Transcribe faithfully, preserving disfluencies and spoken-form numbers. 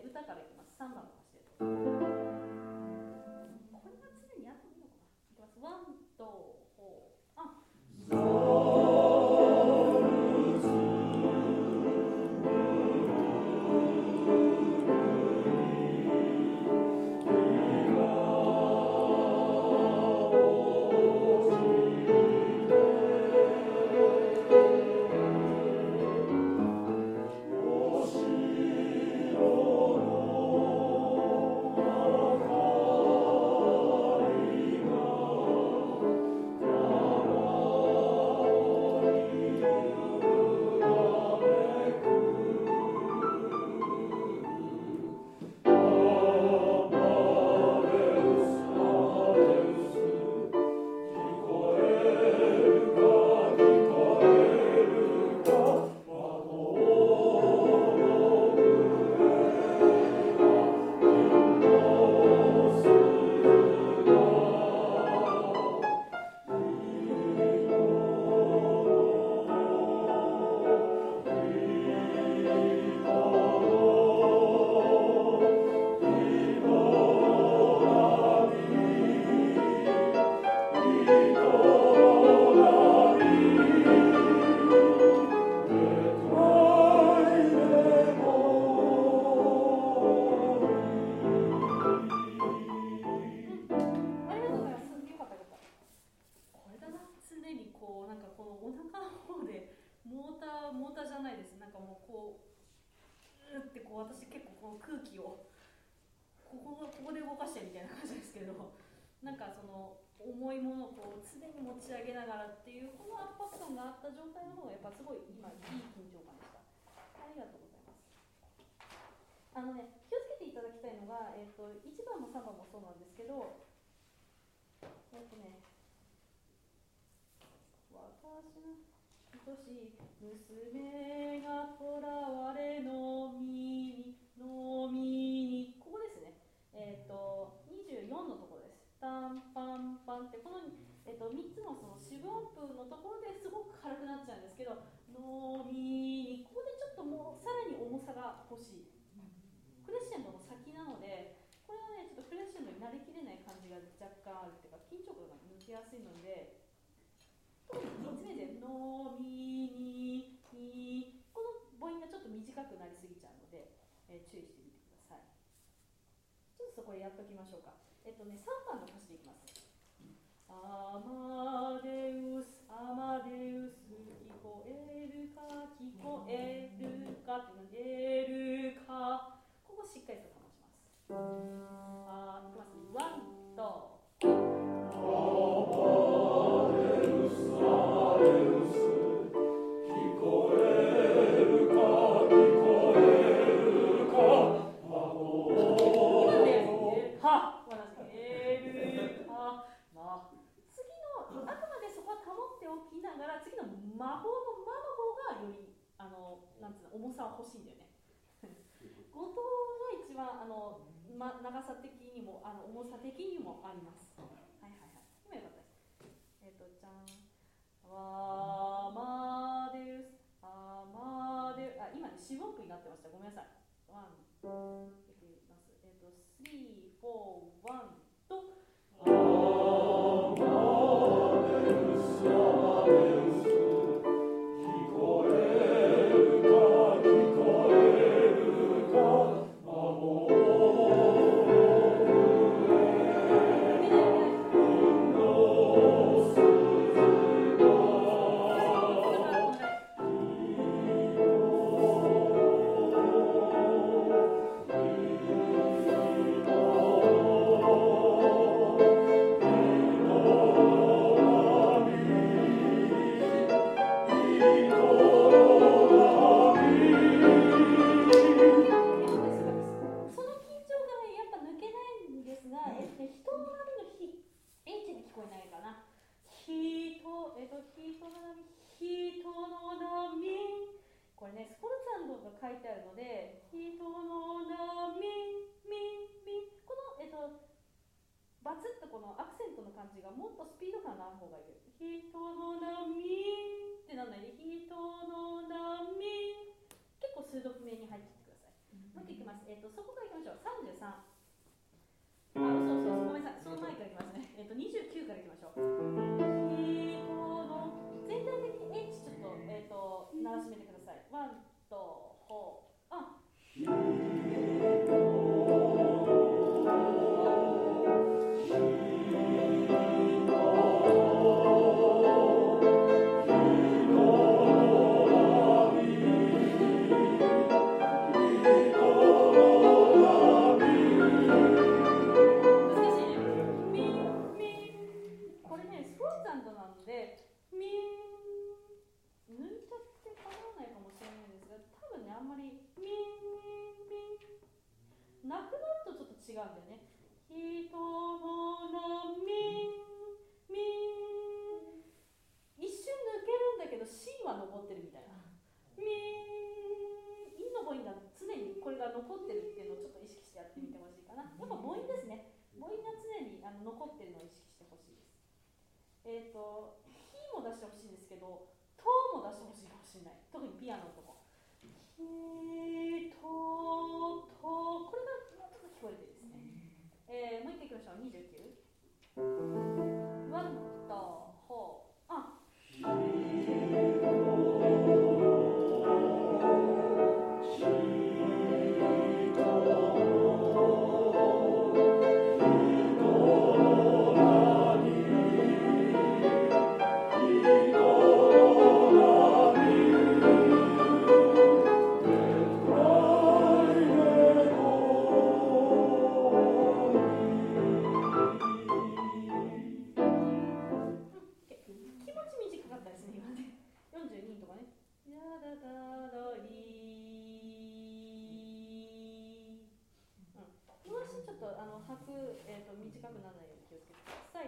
ね、歌からいきます。さんばんの歌詞です。これが常にやってみようかな。いきます。ワン、ツー、フォー、あ私結構この空気をここここで動かしてみたいな感じですけど、なんかその重いものをこう常に持ち上げながらっていうこの圧迫感があった状態の方がやっぱすごい今いい緊張感でした。ありがとうございます。あのね、気をつけていただきたいのが、えっと、いちばんもさんばんもそうなんですけど、えっとね、私の愛しい娘が囚われのみにのみに、ここですね、えっとにじゅうよんのところです。タンパンパンってこの、えっと、みっつのその四分音符のところですごく軽くなっちゃうんですけど、のみに、ここでちょっともうさらに重さが欲しい。クレッシェンドの先なので、これはねちょっとクレッシェンドになりきれない感じが若干あるっていうか、緊張感が抜けやすいので、特にみっつめでのみにに、この母音がちょっと短くなりすぎちゃうので、えー、注意してみてください。ちょっとそこでやっときましょうか。えっとね、さんばんの歌詞でいきます。アマデウス、アマデウス、聞こえるか、聞こえるかっていうので、えるか、ここしっかりと保ちます。あ、いきます。ワンと魔法の魔の方がよりあのなんつうの重さは欲しいんだよね。後藤は一番あの、ま、長さ的にもあの重さ的にもあります。はいはいはい。今よかったです。えっ、ー、とじゃん。アマデウス、アマデウス、あ今ね四分音符になってました。ごめんなさい。ワン、いきます。えっ、ー、とスリー、フォー、ワンと。アマデウス、アマデウス。そこ違うんだよね。人の波み一瞬抜けるんだけど C は残ってるみたいな。みイの母音が常にこれが残ってるっていうのをちょっと意識してやってみてほしいかな。やっぱ母音ですね。母音が常にあの残ってるのを意識してほしいです。えっ、ー、と、ひも出してほしいんですけど、とも出してほしいかもしれない。特にピアノのとこ。ひとと、これがもうちょっと聞こえてですね。えー、もう一回いきましょう。にじゅうきゅう。ワンとホー。あ。よんじゅうにとかね。やだだだりー。うん。もうちょっとあの拍、えーと短くならないように気をつけてください。